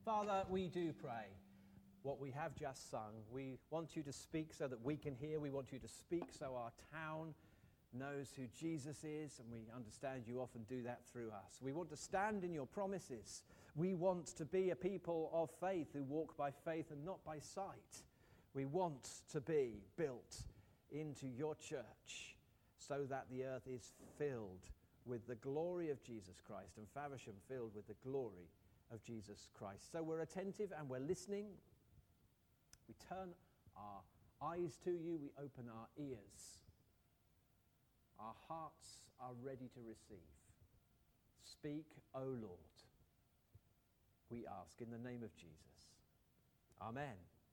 Father, we do pray what we have just sung. We want you to speak so that we can hear. We want you to speak so our town knows who Jesus is, and we understand you often do that through us. We want to stand in your promises. We want to be a people of faith who walk by faith and not by sight. We want to be built into your church so that the earth is filled with the glory of Jesus Christ and Faversham filled with the glory of Jesus Christ. So we're attentive and we're listening. We turn our eyes to you. We open our ears. Our hearts are ready to receive. Speak, O Lord, we ask in the name of Jesus. Amen.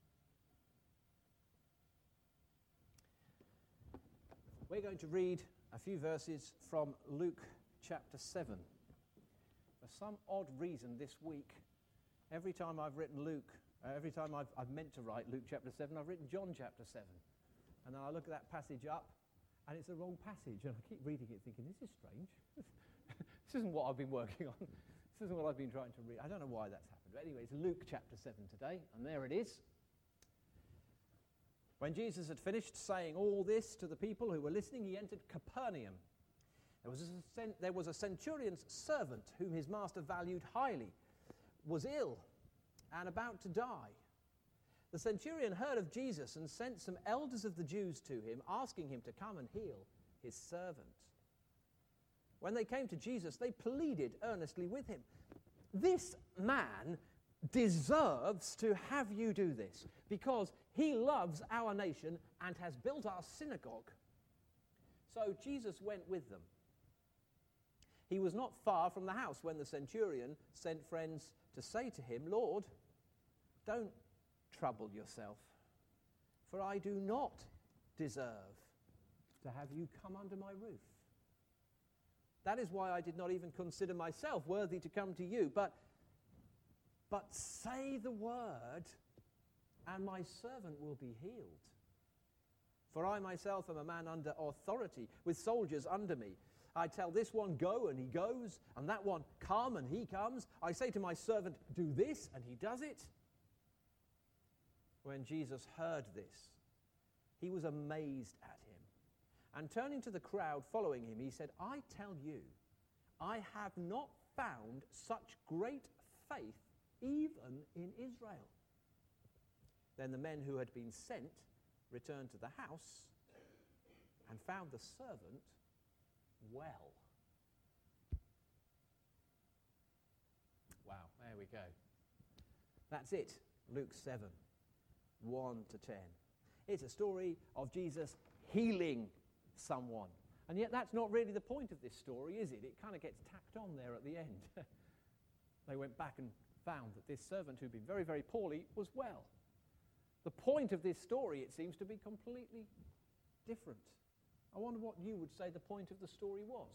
We're going to read a few verses from Luke chapter 7. For some odd reason this week, every time I've written Luke, every time I've meant to write Luke chapter 7, I've written John chapter 7. And then I look at that passage up, and it's the wrong passage. And I keep reading it thinking, this is strange. This isn't what I've been working on. This isn't what I've been trying to read. I don't know why that's happened. But anyway, it's Luke chapter 7 today, and there it is. When Jesus had finished saying all this to the people who were listening, he entered Capernaum. There was a centurion's servant whom his master valued highly, was ill and about to die. The centurion heard of Jesus and sent some elders of the Jews to him, asking him to come and heal his servant. When they came to Jesus, they pleaded earnestly with him. This man deserves to have you do this, because he loves our nation and has built our synagogue. So Jesus went with them. He was not far from the house when the centurion sent friends to say to him, Lord, don't trouble yourself, for I do not deserve to have you come under my roof. That is why I did not even consider myself worthy to come to you, but say the word, and my servant will be healed. For I myself am a man under authority, with soldiers under me. I tell this one, go, and he goes, and that one, come, and he comes. I say to my servant, do this, and he does it. When Jesus heard this, he was amazed at him. And turning to the crowd following him, he said, I tell you, I have not found such great faith even in Israel. Then the men who had been sent returned to the house and found the servant well. Wow, there we go. That's it, Luke 7, 1 to 10. It's a story of Jesus healing someone. And yet that's not really the point of this story, is it? It kind of gets tacked on there at the end. They went back and found that this servant who'd been very, very poorly was well. The point of this story, it seems to be completely different. I wonder what you would say the point of the story was.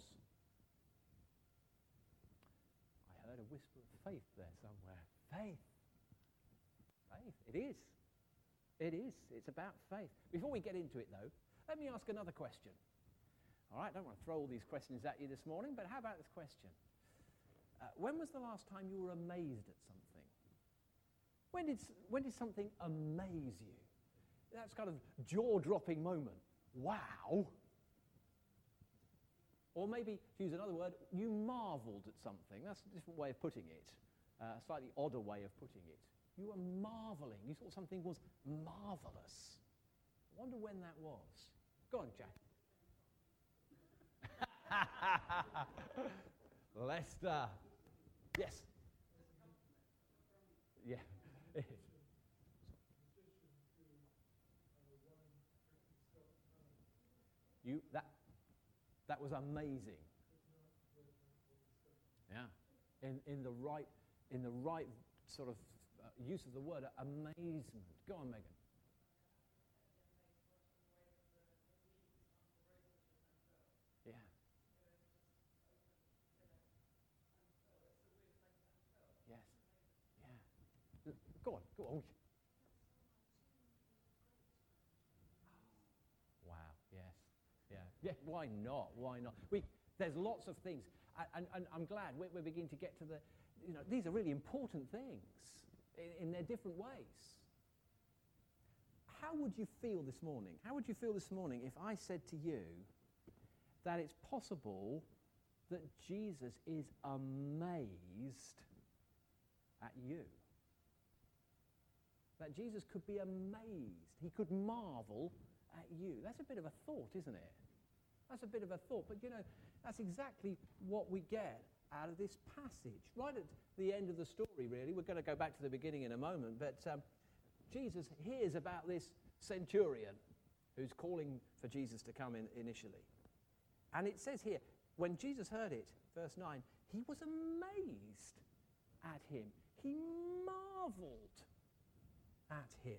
I heard a whisper of faith there somewhere. Faith. Faith. It is. It is. It's about faith. Before we get into it, though, let me ask another question. All right, I don't want to throw all these questions at you this morning, but how about this question? When was the last time you were amazed at something? When did something amaze you? That's kind of jaw-dropping moment. Wow. Or maybe, to use another word, you marveled at something. That's a different way of putting it, a slightly odder way of putting it. You were marveling. You thought something was marvelous. I wonder when that was. Go on, Jack. Leicester. Yes. Yeah. That was amazing. Yeah. In the right sort of use of the word amazement. Go on, Megan. Yeah. Yes. Yeah. Go on. Wow. Yes. Yeah. Yeah. Why not? There's lots of things, and I'm glad we're beginning to get to these are really important things. in their different ways. How would you feel this morning? How would you feel this morning if I said to you that it's possible that Jesus is amazed at you? That Jesus could be amazed. He could marvel at you. That's a bit of a thought, isn't it? That's a bit of a thought. But, you know, that's exactly what we get out of this passage. Right at the end of the story, really. We're going to go back to the beginning in a moment. But Jesus hears about this centurion who's calling for Jesus to come in initially. And it says here, when Jesus heard it, verse 9, he was amazed at him. He marveled at him.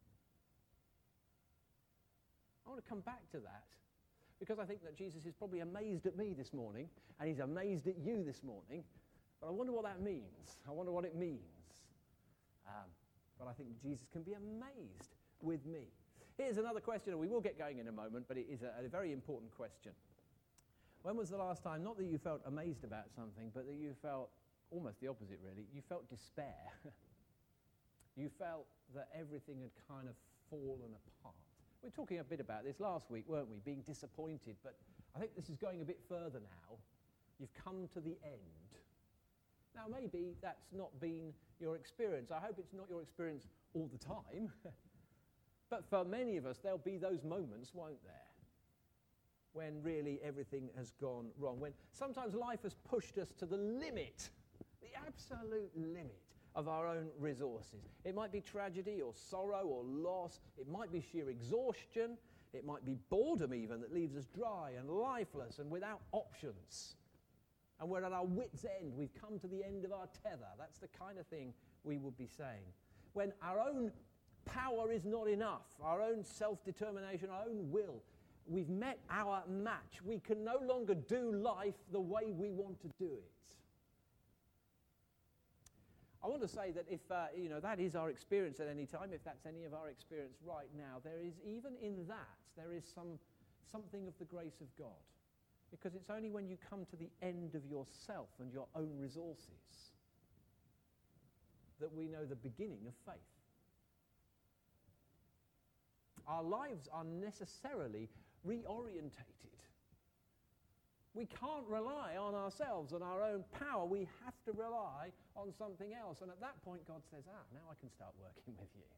I want to come back to that because I think that Jesus is probably amazed at me this morning and he's amazed at you this morning. But I wonder what that means. I wonder what it means. But I think Jesus can be amazed with me. Here's another question, and we will get going in a moment, but it is a very important question. When was the last time, not that you felt amazed about something, but that you felt almost the opposite, really? You felt despair. You felt that everything had kind of fallen apart. We were talking a bit about this last week, weren't we? Being disappointed, but I think this is going a bit further now. You've come to the end. Now, maybe that's not been your experience. I hope it's not your experience all the time. But for many of us, there'll be those moments, won't there? When really everything has gone wrong. When sometimes life has pushed us to the limit, the absolute limit of our own resources. It might be tragedy or sorrow or loss. It might be sheer exhaustion. It might be boredom even that leaves us dry and lifeless and without options. And we're at our wits' end. We've come to the end of our tether. That's the kind of thing we would be saying. When our own power is not enough, our own self-determination, our own will, we've met our match. We can no longer do life the way we want to do it. I want to say that if that is our experience at any time, if that's any of our experience right now, there is even in that, there is something of the grace of God. Because it's only when you come to the end of yourself and your own resources that we know the beginning of faith. Our lives are necessarily reorientated. We can't rely on ourselves and our own power. We have to rely on something else. And at that point, God says, now I can start working with you.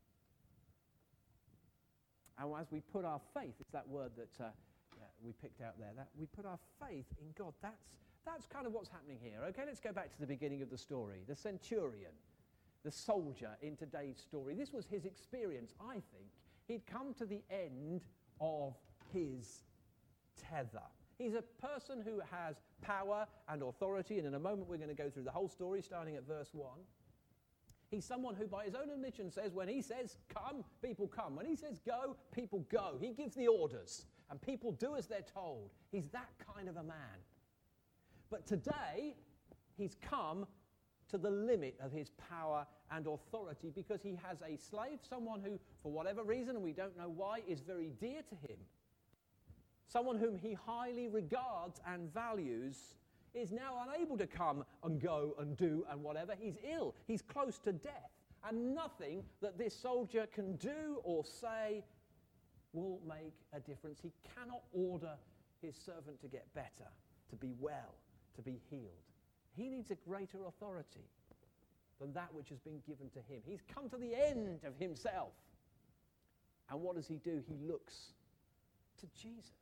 And as we put our faith, it's that word that we picked out there, that we put our faith in God. That's kind of what's happening here. Okay, let's go back to the beginning of the story. The centurion, the soldier in today's story. This was his experience, I think. He'd come to the end of his tether. He's a person who has power and authority, and in a moment we're going to go through the whole story, starting at verse 1. He's someone who, by his own admission, says when he says come, people come. When he says go, people go. He gives the orders, and people do as they're told. He's that kind of a man. But today, he's come to the limit of his power and authority because he has a slave, someone who, for whatever reason, and we don't know why, is very dear to him. Someone whom he highly regards and values is now unable to come and go and do and whatever. He's ill. He's close to death. And nothing that this soldier can do or say will make a difference. He cannot order his servant to get better, to be well, to be healed. He needs a greater authority than that which has been given to him. He's come to the end of himself. And what does he do? He looks to Jesus.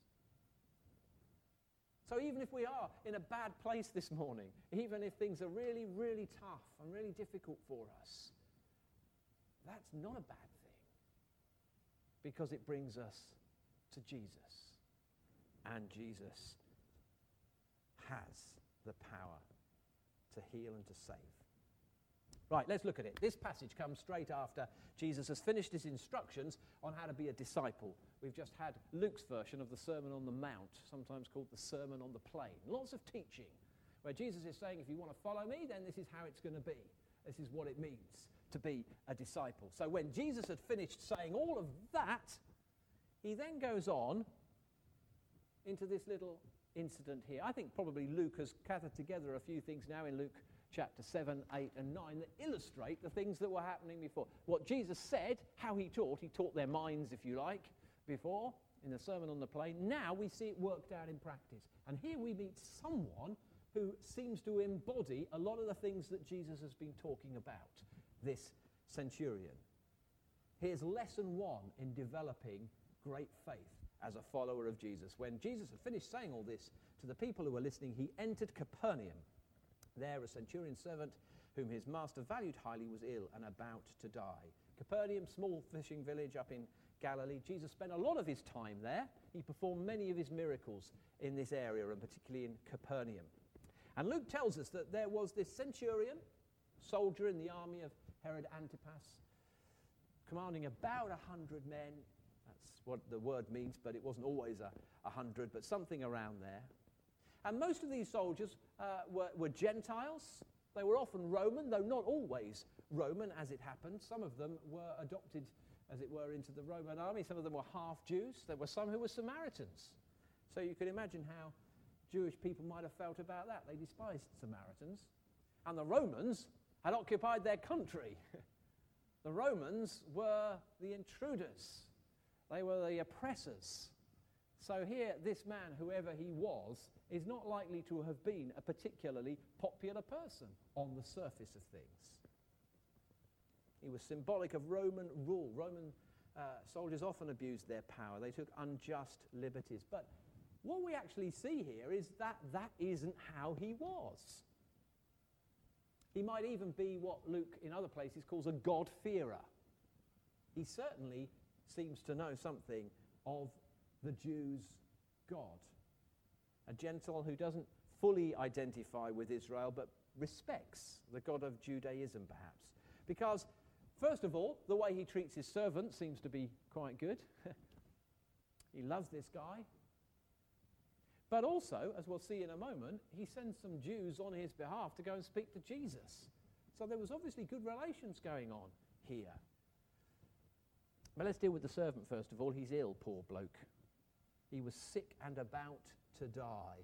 So even if we are in a bad place this morning, even if things are really, really tough and really difficult for us, that's not a bad thing because it brings us to Jesus. And Jesus has the power to heal and to save. Right, let's look at it. This passage comes straight after Jesus has finished his instructions on how to be a disciple. We've just had Luke's version of the Sermon on the Mount, sometimes called the Sermon on the Plain. Lots of teaching, where Jesus is saying, if you want to follow me, then this is how it's going to be. This is what it means to be a disciple. So when Jesus had finished saying all of that, he then goes on into this little incident here. I think probably Luke has gathered together a few things now in Luke chapter 7, 8 and 9 that illustrate the things that were happening before. What Jesus said, how he taught their minds, if you like, before in the Sermon on the Plain. Now we see it worked out in practice. And here we meet someone who seems to embody a lot of the things that Jesus has been talking about, this centurion. Here's lesson 1 in developing great faith as a follower of Jesus. When Jesus had finished saying all this to the people who were listening, he entered Capernaum. There a centurion servant whom his master valued highly was ill and about to die. Capernaum, small fishing village up in Galilee. Jesus spent a lot of his time there. He performed many of his miracles in this area, and particularly in Capernaum. And Luke tells us that there was this centurion, soldier in the army of Herod Antipas, commanding about 100 men. That's what the word means, but it wasn't always 100, but something around there. And most of these soldiers were Gentiles. They were often Roman, though not always Roman, as it happened. Some of them were adopted, as it were, into the Roman army. Some of them were half Jews. There were some who were Samaritans. So you can imagine how Jewish people might have felt about that. They despised Samaritans. And the Romans had occupied their country. The Romans were the intruders. They were the oppressors. So here, this man, whoever he was, is not likely to have been a particularly popular person on the surface of things. He was symbolic of Roman rule. Roman soldiers often abused their power. They took unjust liberties. But what we actually see here is that that isn't how he was. He might even be what Luke in other places calls a God-fearer. He certainly seems to know something of the Jews' God. A Gentile who doesn't fully identify with Israel but respects the God of Judaism, perhaps. Because, first of all, the way he treats his servant seems to be quite good. He loves this guy. But also, as we'll see in a moment, he sends some Jews on his behalf to go and speak to Jesus. So there was obviously good relations going on here. But let's deal with the servant first of all. He's ill, poor bloke. He was sick and about to die.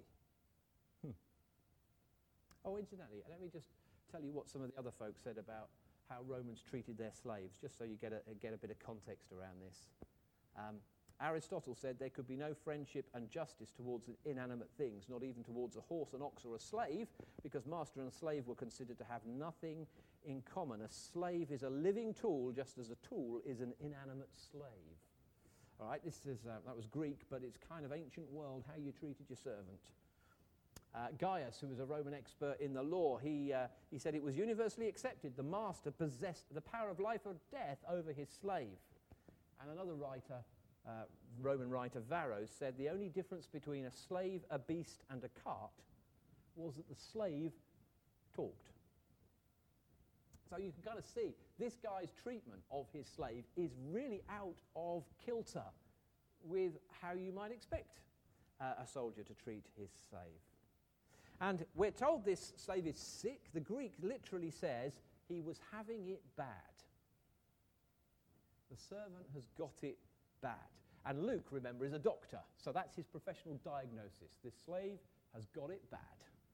Oh, incidentally, let me just tell you what some of the other folks said about how Romans treated their slaves, just so you get a bit of context around this. Aristotle said there could be no friendship and justice towards inanimate things, not even towards a horse, an ox, or a slave, because master and slave were considered to have nothing in common. A slave is a living tool, just as a tool is an inanimate slave. All right, that was Greek, but it's kind of ancient world, how you treated your servant. Gaius, who was a Roman expert in the law, he said it was universally accepted the master possessed the power of life or death over his slave. And another writer, Roman writer Varro, said the only difference between a slave, a beast, and a cart was that the slave talked. So you can kind of see this guy's treatment of his slave is really out of kilter with how you might expect a soldier to treat his slave. And we're told this slave is sick. The Greek literally says he was having it bad. The servant has got it bad. And Luke, remember, is a doctor, so that's his professional diagnosis. This slave has got it bad.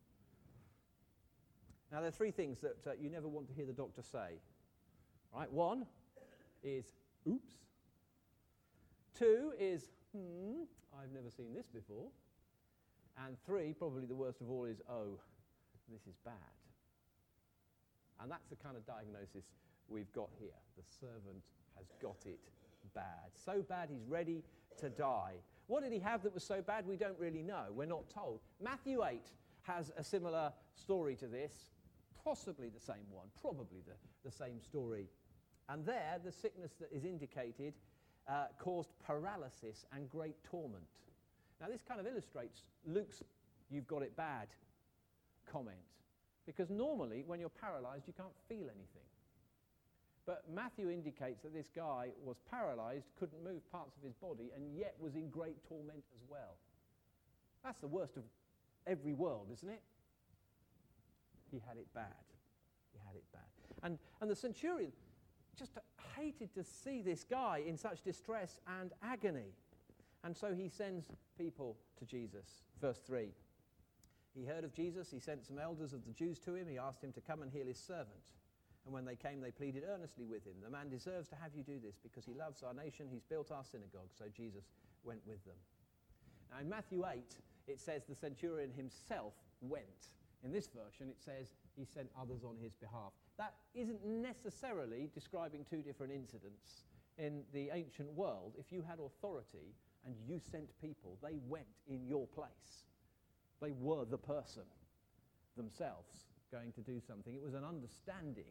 Now, there are three things that you never want to hear the doctor say. Right? One is, oops. Two is, I've never seen this before. And three, probably the worst of all, is, oh, this is bad. And that's the kind of diagnosis we've got here. The servant has got it bad. So bad he's ready to die. What did he have that was so bad? We don't really know. We're not told. Matthew 8 has a similar story to this, possibly the same one, probably the same story. And there, the sickness that is indicated caused paralysis and great torment. Now, this kind of illustrates Luke's "you've got it bad" comment. Because normally, when you're paralyzed, you can't feel anything. But Matthew indicates that this guy was paralyzed, couldn't move parts of his body, and yet was in great torment as well. That's the worst of every world, isn't it? He had it bad. He had it bad. And the centurion just hated to see this guy in such distress and agony. And so he sends people to Jesus. Verse 3. He heard of Jesus. He sent some elders of the Jews to him. He asked him to come and heal his servant. And when they came, they pleaded earnestly with him. The man deserves to have you do this because he loves our nation. He's built our synagogue. So Jesus went with them. Now in Matthew 8, it says the centurion himself went. In this version, it says he sent others on his behalf. That isn't necessarily describing two different incidents. In the ancient world, if you had authority and you sent people, they went in your place. They were the person themselves going to do something. It was an understanding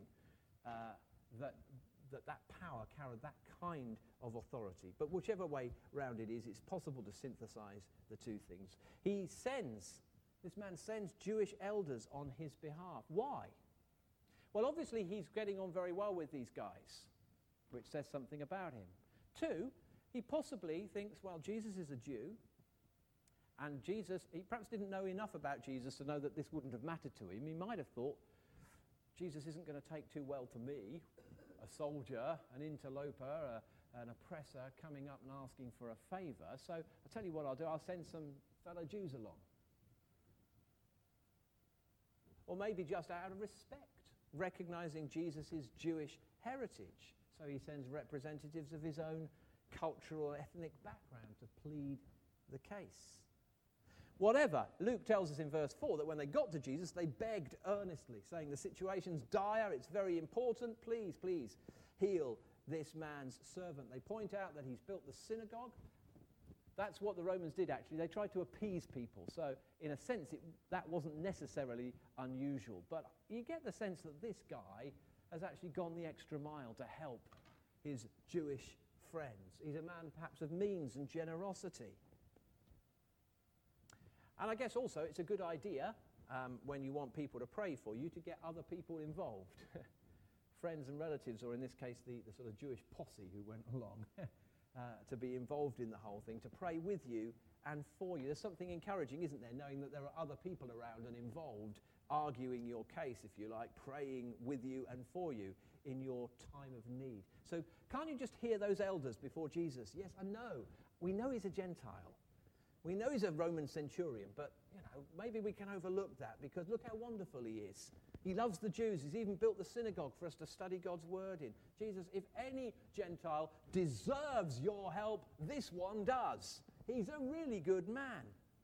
that power carried that kind of authority. But whichever way round it is, it's possible to synthesize the two things. This man sends Jewish elders on his behalf. Why? Well, obviously he's getting on very well with these guys, which says something about him. Two, he possibly thinks, well, Jesus is a Jew, and Jesus, he perhaps didn't know enough about Jesus to know that this wouldn't have mattered to him. He might have thought, Jesus isn't going to take too well to me, a soldier, an interloper, an oppressor coming up and asking for a favour. So I'll tell you what I'll do, I'll send some fellow Jews along. Or maybe just out of respect, recognising Jesus' Jewish heritage. So he sends representatives of his own cultural, ethnic background to plead the case. Whatever, Luke tells us in verse 4 that when they got to Jesus, they begged earnestly, saying, the situation's dire, it's very important, please, please heal this man's servant. They point out that he's built the synagogue. That's what the Romans did, actually. They tried to appease people. So, in a sense, that wasn't necessarily unusual. But you get the sense that this guy has actually gone the extra mile to help his Jewish friends. He's a man perhaps of means and generosity. And I guess also it's a good idea when you want people to pray for you to get other people involved. Friends and relatives, or in this case the sort of Jewish posse who went along to be involved in the whole thing, to pray with you and for you. There's something encouraging, isn't there, knowing that there are other people around and involved arguing your case, if you like, praying with you and for you in your time of need. So can't you just hear those elders before Jesus? Yes, I know. We know he's a Gentile. We know he's a Roman centurion, but maybe we can overlook that because look how wonderful he is. He loves the Jews. He's even built the synagogue for us to study God's word in. Jesus, if any Gentile deserves your help, this one does. He's a really good man.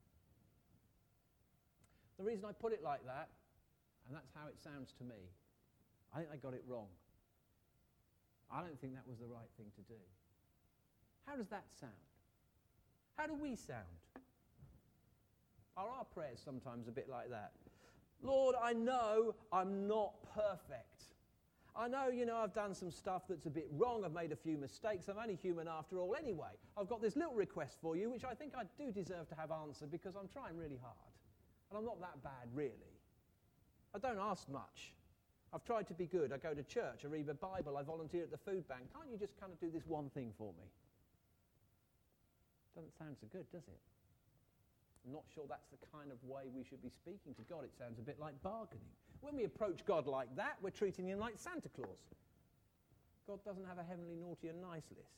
The reason I put it like that, and that's how it sounds to me, I think I got it wrong. I don't think that was the right thing to do. How does that sound? How do we sound? Are our prayers sometimes a bit like that? Lord, I know I'm not perfect. I know, I've done some stuff that's a bit wrong. I've made a few mistakes. I'm only human after all anyway. I've got this little request for you, which I think I do deserve to have answered because I'm trying really hard. And I'm not that bad, really. I don't ask much. I've tried to be good. I go to church. I read the Bible. I volunteer at the food bank. Can't you just kind of do this one thing for me? Doesn't sound so good, does it? I'm not sure that's the kind of way we should be speaking to God. It sounds a bit like bargaining. When we approach God like that, we're treating him like Santa Claus. God doesn't have a heavenly naughty and nice list.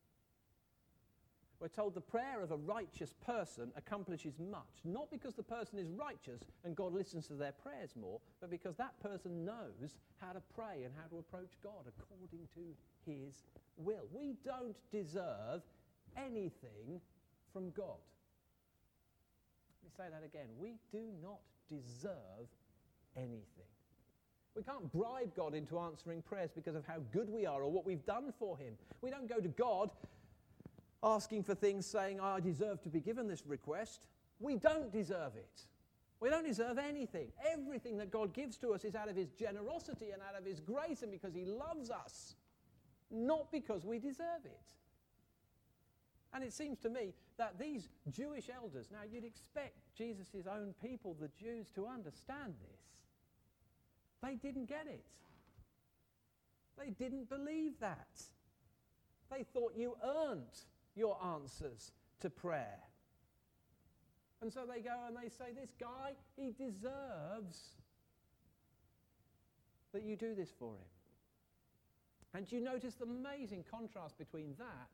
We're told the prayer of a righteous person accomplishes much, not because the person is righteous and God listens to their prayers more, but because that person knows how to pray and how to approach God according to his will. We don't deserve anything from God. Let me say that again. We do not deserve anything. We can't bribe God into answering prayers because of how good we are or what we've done for him. We don't go to God asking for things saying, I deserve to be given this request. We don't deserve it. We don't deserve anything. Everything that God gives to us is out of his generosity and out of his grace and because he loves us, not because we deserve it. And it seems to me that these Jewish elders, now you'd expect Jesus' own people, the Jews, to understand this. They didn't get it. They didn't believe that. They thought you earned your answers to prayer. And so they go and they say, this guy, he deserves that you do this for him. And you notice the amazing contrast between that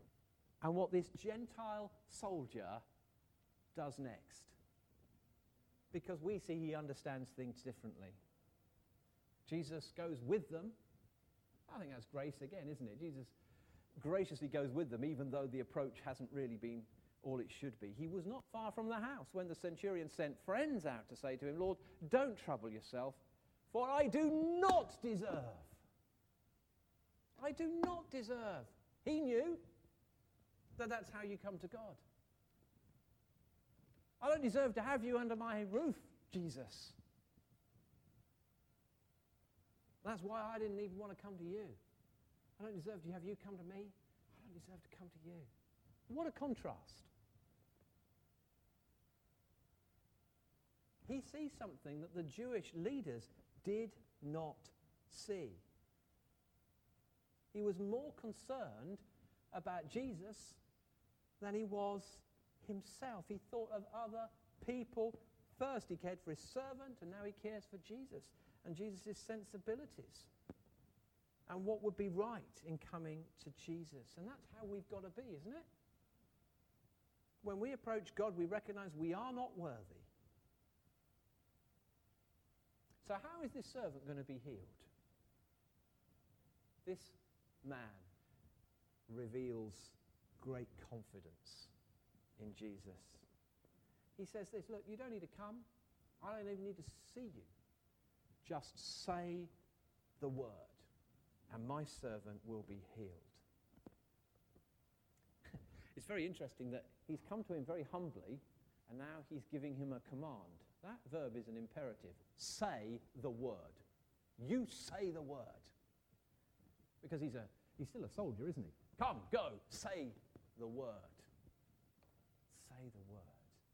and what this Gentile soldier does next. because we see he understands things differently. Jesus goes with them. I think that's grace again, isn't it? Jesus graciously goes with them, even though the approach hasn't really been all it should be. He was not far from the house when the centurion sent friends out to say to him, Lord, don't trouble yourself, for I do not deserve. I do not deserve. He knew that that's how you come to God. I don't deserve to have you under my roof, Jesus. That's why I didn't even want to come to you. I don't deserve to have you come to me. I don't deserve to come to you. What a contrast. He sees something that the Jewish leaders did not see. He was more concerned about Jesus than he was himself. He thought of other people first. He cared for his servant, and now he cares for Jesus and Jesus' sensibilities and what would be right in coming to Jesus. And that's how we've got to be, isn't it? When we approach God, we recognize we are not worthy. So how is this servant going to be healed? This man reveals great confidence in Jesus. He says this, look, you don't need to come. I don't even need to see you. Just say the word, and my servant will be healed. It's very interesting that he's come to him very humbly, and now he's giving him a command. That verb is an imperative. Say the word. You say the word. Because he's still a soldier, isn't he? Come, go, say the word. Say the word.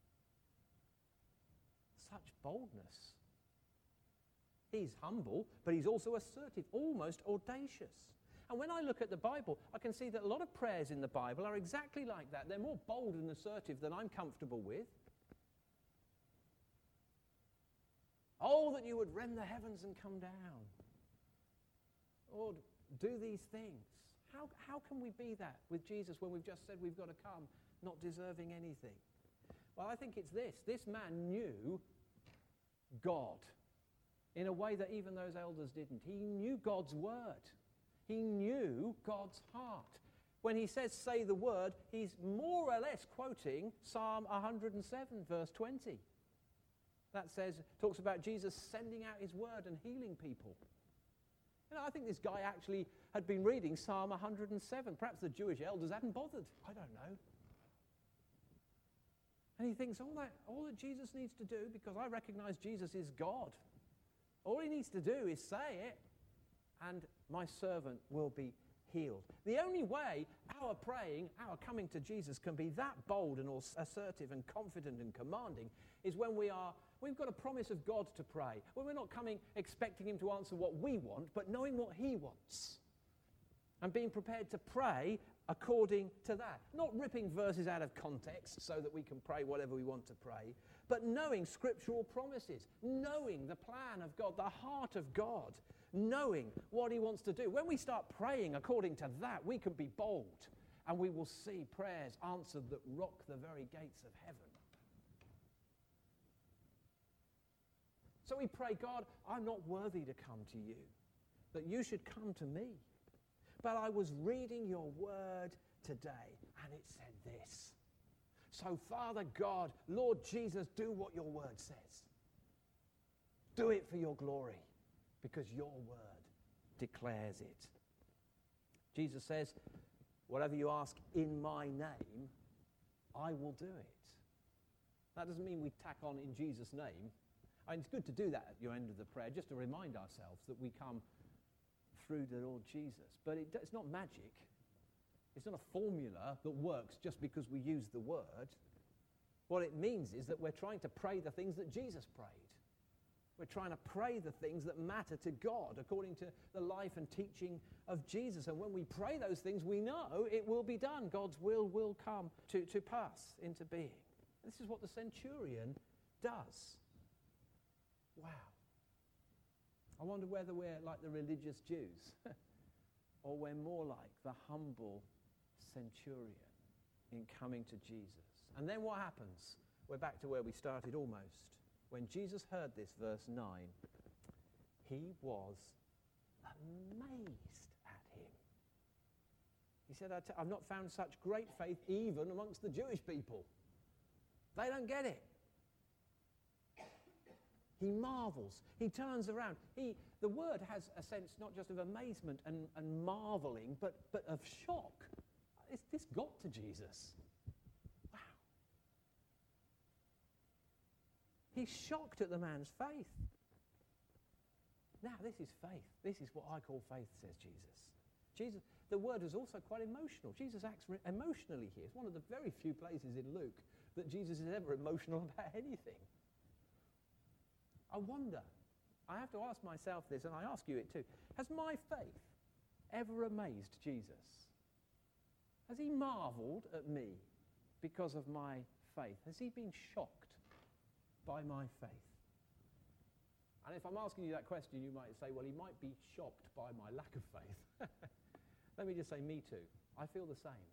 Such boldness. He's humble, but he's also assertive, almost audacious. And when I look at the Bible, I can see that a lot of prayers in the Bible are exactly like that. They're more bold and assertive than I'm comfortable with. Oh, that you would rend the heavens and come down. Lord, do these things. How can we be that with Jesus when we've just said we've got to come, not deserving anything? Well, I think it's this. This man knew God in a way that even those elders didn't. He knew God's word. He knew God's heart. When he says, say the word, he's more or less quoting Psalm 107, verse 20. That talks about Jesus sending out his word and healing people. You know, I think this guy actually had been reading Psalm 107. Perhaps the Jewish elders hadn't bothered. I don't know. And he thinks, all that Jesus needs to do, because I recognize Jesus is God, all he needs to do is say it, and my servant will be healed. The only way our praying, our coming to Jesus can be that bold and assertive and confident and commanding is when we've got a promise of God to pray, when we're not coming expecting him to answer what we want, but knowing what he wants and being prepared to pray according to that. Not ripping verses out of context so that we can pray whatever we want to pray, but knowing scriptural promises, knowing the plan of God, the heart of God, knowing what he wants to do. When we start praying according to that, we can be bold and we will see prayers answered that rock the very gates of heaven. So we pray, God, I'm not worthy to come to you, that you should come to me. But I was reading your word today, and it said this. So, Father God, Lord Jesus, do what your word says. Do it for your glory, because your word declares it. Jesus says, whatever you ask in my name, I will do it. That doesn't mean we tack on in Jesus' name. I mean, it's good to do that at your end of the prayer, just to remind ourselves that we come through the Lord Jesus. But it's not magic. It's not a formula that works just because we use the word. What it means is that we're trying to pray the things that Jesus prayed. We're trying to pray the things that matter to God according to the life and teaching of Jesus. And when we pray those things, we know it will be done. God's will come to pass into being. This is what the centurion does. Wow. I wonder whether we're like the religious Jews or we're more like the humble centurion in coming to Jesus. And then what happens? We're back to where we started almost. when Jesus heard this, verse 9, he was amazed at him. He said, I've not found such great faith even amongst the Jewish people. They don't get it. He marvels. He turns around. The word has a sense not just of amazement and marveling, but of shock. This got to Jesus. Wow. He's shocked at the man's faith. Now, this is faith. This is what I call faith, says Jesus. The word is also quite emotional. Jesus acts emotionally here. It's one of the very few places in Luke that Jesus is ever emotional about anything. I wonder, I have to ask myself this, and I ask you it too. Has my faith ever amazed Jesus? Has he marveled at me because of my faith? Has he been shocked by my faith? And if I'm asking you that question, you might say, well, he might be shocked by my lack of faith. Let me just say, me too. I feel the same.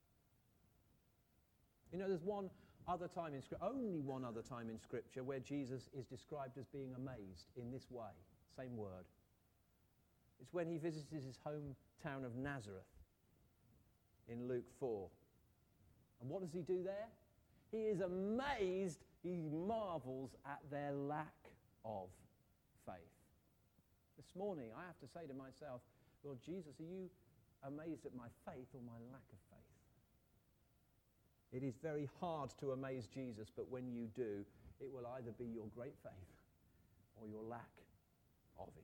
You know, there's only one other time in Scripture where Jesus is described as being amazed in this way. Same word. It's when he visits his hometown of Nazareth in Luke 4. And what does he do there? He is amazed, he marvels at their lack of faith. This morning, I have to say to myself, Lord Jesus, are you amazed at my faith or my lack of faith? It is very hard to amaze Jesus, but when you do, it will either be your great faith or your lack of it.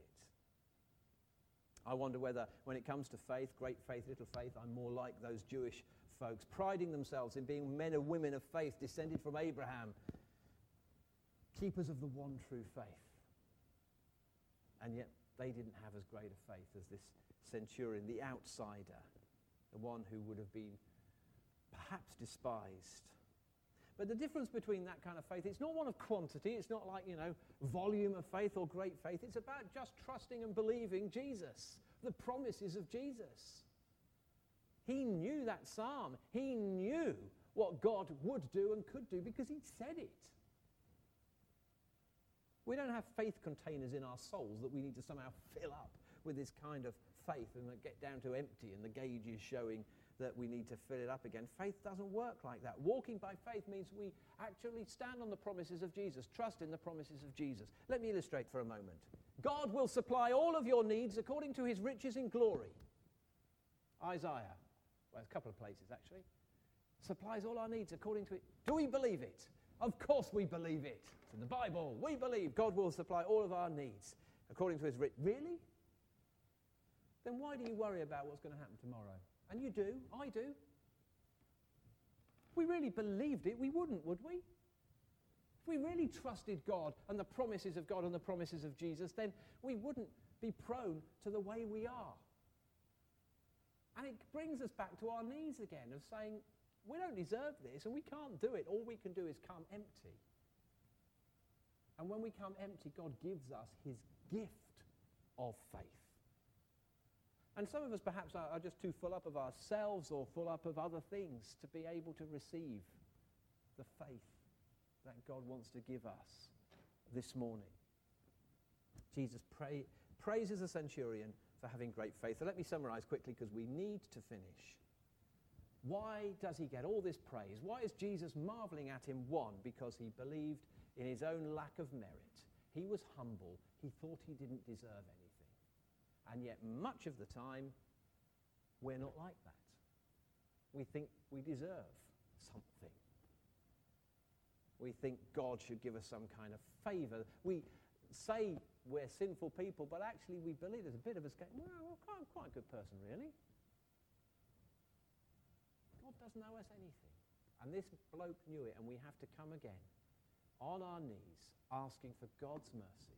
I wonder whether, when it comes to faith, great faith, little faith, I'm more like those Jewish folks, priding themselves in being men and women of faith, descended from Abraham, keepers of the one true faith. And yet they didn't have as great a faith as this centurion, the outsider, the one who would have been perhaps despised. But the difference between that kind of faith, it's not one of quantity, it's not like, volume of faith or great faith. It's about just trusting and believing Jesus, the promises of Jesus. He knew that psalm. He knew what God would do and could do because he'd said it. We don't have faith containers in our souls that we need to somehow fill up with this kind of faith and then get down to empty and the gauge is showing that we need to fill it up again. Faith doesn't work like that. Walking by faith means we actually stand on the promises of Jesus, trust in the promises of Jesus. Let me illustrate for a moment. God will supply all of your needs according to his riches in glory. Isaiah, well, a couple of places actually, supplies all our needs according to it. Do we believe it? Of course we believe it. It's in the Bible. We believe God will supply all of our needs according to his riches. Really? Then why do you worry about what's going to happen tomorrow? And you do, I do. If we really believed it, we wouldn't, would we? If we really trusted God and the promises of God and the promises of Jesus, then we wouldn't be prone to the way we are. And it brings us back to our knees again of saying, we don't deserve this and we can't do it. All we can do is come empty. And when we come empty, God gives us his gift of faith. And some of us perhaps are just too full up of ourselves or full up of other things to be able to receive the faith that God wants to give us this morning. Jesus praises the centurion for having great faith. So let me summarize quickly because we need to finish. Why does he get all this praise? Why is Jesus marveling at him? One, because he believed in his own lack of merit. He was humble. He thought he didn't deserve anything. And yet much of the time, we're not like that. We think we deserve something. We think God should give us some kind of favor. We say we're sinful people, but actually we believe there's a bit of us going, well, I'm quite a good person, really. God doesn't owe us anything. And this bloke knew it, and we have to come again on our knees, asking for God's mercy.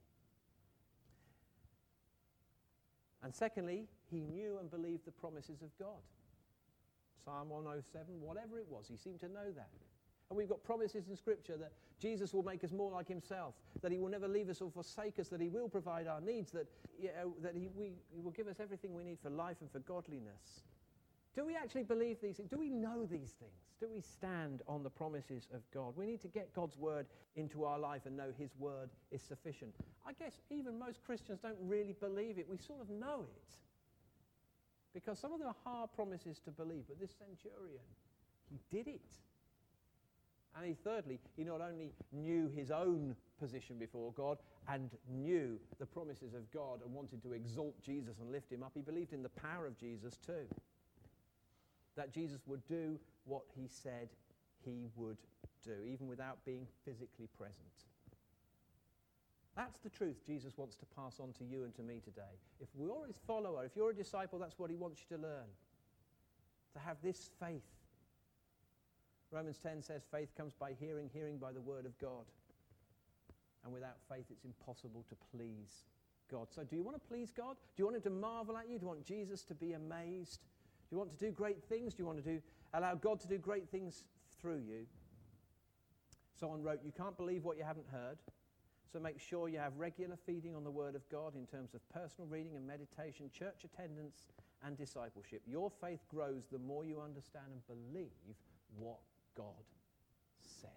And secondly, he knew and believed the promises of God. Psalm 107, whatever it was, he seemed to know that. And we've got promises in Scripture that Jesus will make us more like himself, that he will never leave us or forsake us, that he will provide our needs, that he will give us everything we need for life and for godliness. Do we actually believe these things? Do we know these things? Do we stand on the promises of God? We need to get God's word into our life and know his word is sufficient. I guess even most Christians don't really believe it. We sort of know it. Because some of them are hard promises to believe, but this centurion, he did it. And thirdly, he not only knew his own position before God and knew the promises of God and wanted to exalt Jesus and lift him up, he believed in the power of Jesus too. That Jesus would do what he said he would do, even without being physically present. That's the truth Jesus wants to pass on to you and to me today. If you're his follower, if you're a disciple, that's what he wants you to learn. To have this faith. Romans 10 says faith comes by hearing, hearing by the word of God. And without faith, it's impossible to please God. So do you want to please God? Do you want him to marvel at you? Do you want Jesus to be amazed? Do you want to do great things? Do you want to allow God to do great things through you? Someone wrote, you can't believe what you haven't heard. So make sure you have regular feeding on the word of God in terms of personal reading and meditation, church attendance and discipleship. Your faith grows the more you understand and believe what God says.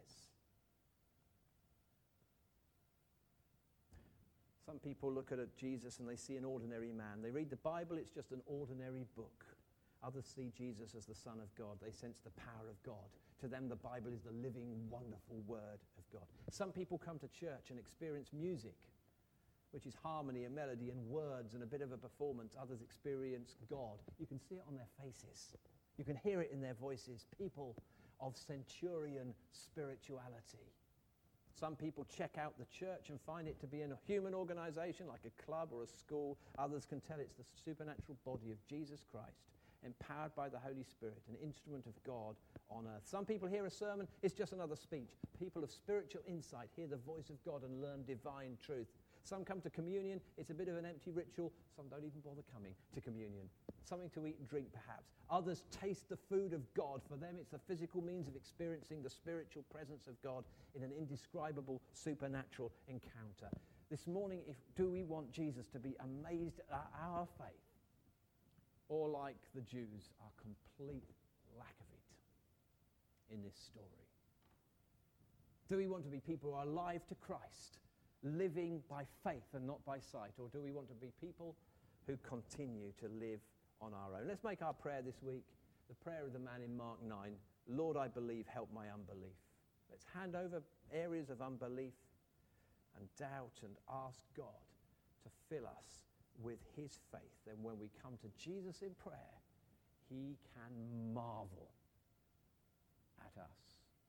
Some people look at Jesus and they see an ordinary man. They read the Bible, it's just an ordinary book. Others see Jesus as the Son of God. They sense the power of God. To them, the Bible is the living, wonderful Word of God. Some people come to church and experience music, which is harmony and melody and words and a bit of a performance. Others experience God. You can see it on their faces. You can hear it in their voices. People of centurion spirituality. Some people check out the church and find it to be a human organization like a club or a school. Others can tell it's the supernatural body of Jesus Christ, empowered by the Holy Spirit, an instrument of God on earth. Some people hear a sermon, it's just another speech. People of spiritual insight hear the voice of God and learn divine truth. Some come to communion, it's a bit of an empty ritual. Some don't even bother coming to communion. Something to eat and drink, perhaps. Others taste the food of God. For them, it's a physical means of experiencing the spiritual presence of God in an indescribable supernatural encounter. This morning, do we want Jesus to be amazed at our faith? Or like the Jews, our complete lack of it in this story? Do we want to be people who are alive to Christ, living by faith and not by sight? Or do we want to be people who continue to live on our own? Let's make our prayer this week the prayer of the man in Mark 9. Lord, I believe, help my unbelief. Let's hand over areas of unbelief and doubt and ask God to fill us with his faith. And when we come to Jesus in prayer, he can marvel at us.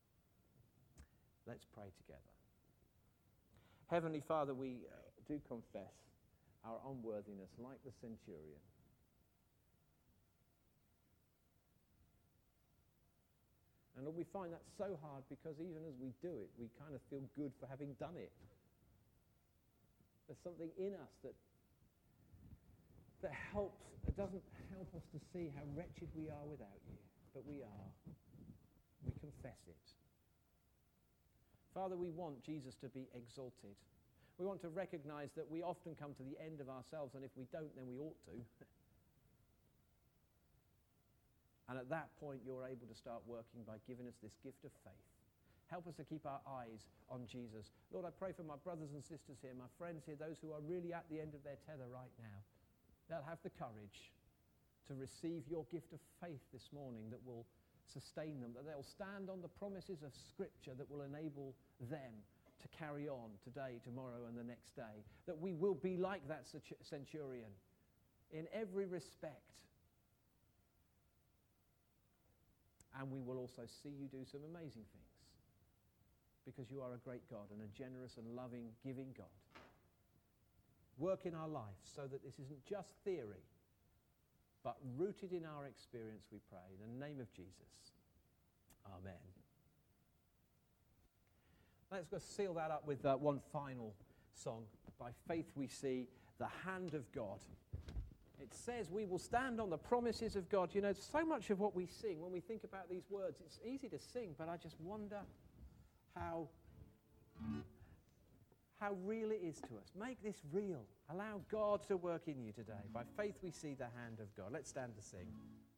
Let's pray together. Heavenly Father, we do confess our unworthiness like the centurion. And Lord, we find that so hard because even as we do it, we kind of feel good for having done it. There's something in us that doesn't help us to see how wretched we are without you. But we are. We confess it. Father, we want Jesus to be exalted. We want to recognize that we often come to the end of ourselves, and if we don't, then we ought to. And at that point, you're able to start working by giving us this gift of faith. Help us to keep our eyes on Jesus. Lord, I pray for my brothers and sisters here, my friends here, those who are really at the end of their tether right now. They'll have the courage to receive your gift of faith this morning that will sustain them, that they'll stand on the promises of Scripture that will enable them to carry on today, tomorrow, and the next day. That we will be like that centurion in every respect. And we will also see you do some amazing things because you are a great God and a generous and loving, giving God. Work in our lives so that this isn't just theory, but rooted in our experience, we pray. In the name of Jesus. Amen. Let's go seal that up with one final song. By faith we see the hand of God. It says we will stand on the promises of God. You know, so much of what we sing, when we think about these words, it's easy to sing, but I just wonder how real it is to us. Make this real. Allow God to work in you today. By faith we see the hand of God. Let's stand to sing.